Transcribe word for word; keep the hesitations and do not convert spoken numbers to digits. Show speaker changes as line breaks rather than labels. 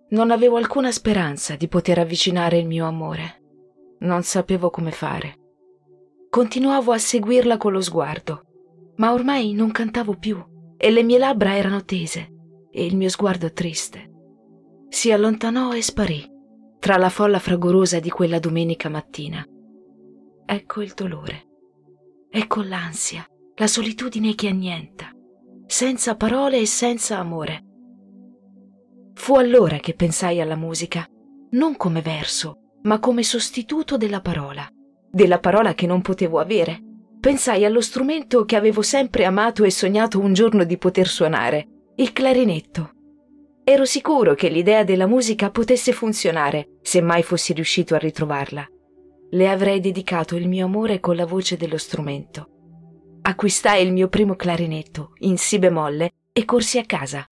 Non avevo alcuna speranza di poter avvicinare il mio amore. Non sapevo come fare. Continuavo a seguirla con lo sguardo, ma ormai non cantavo più e le mie labbra erano tese e il mio sguardo triste. Si allontanò e sparì tra la folla fragorosa di quella domenica mattina. Ecco il dolore. Ecco l'ansia, la solitudine che annienta, senza parole e senza amore. Fu allora che pensai alla musica, non come verso, ma come sostituto della parola, della parola che non potevo avere. Pensai allo strumento che avevo sempre amato e sognato un giorno di poter suonare, il clarinetto. Ero sicuro che l'idea della musica potesse funzionare, se mai fossi riuscito a ritrovarla. Le avrei dedicato il mio amore con la voce dello strumento. Acquistai il mio primo clarinetto, in si bemolle, e corsi a casa.